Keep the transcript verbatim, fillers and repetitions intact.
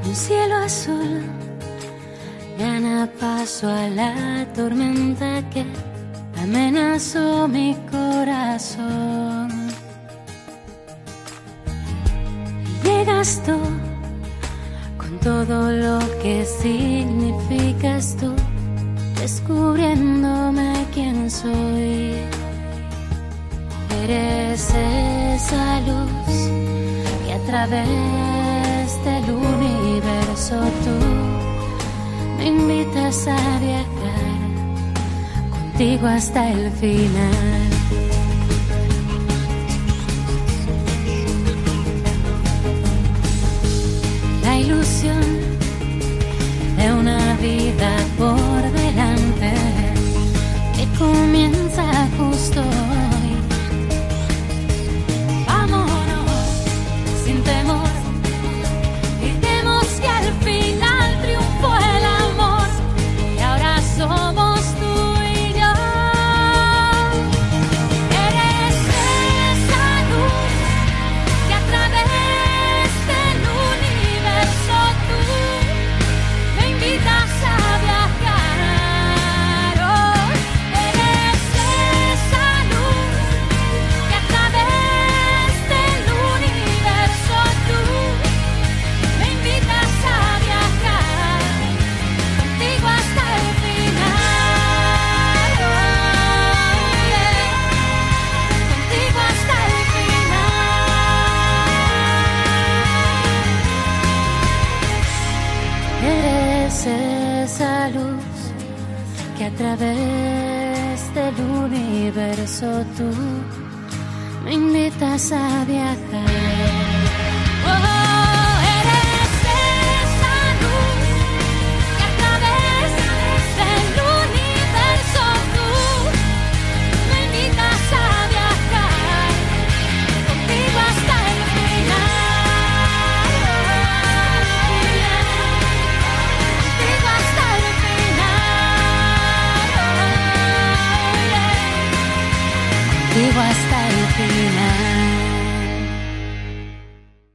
un cielo azul gana paso a la tormenta que amenazó mi corazón. Y llegas tú con todo lo que significas tú, descubriéndome quién soy. Eres esa luz que a través del universo tú me invitas a viajar contigo hasta el final. La ilusión de una vida por delante que comienza justo hoy. Vámonos sin temor, gritemos que al final triunfó el amor y ahora somos tú y yo. Eres esa luz que a través del universo tú me invitas a viajar. Oh, eres esa luz que a través del universo tú me invitas a viajar contigo hasta el final. Oh, yeah. Contigo hasta el final. Eres esa luz que a través del universo tú me invitas a viajar.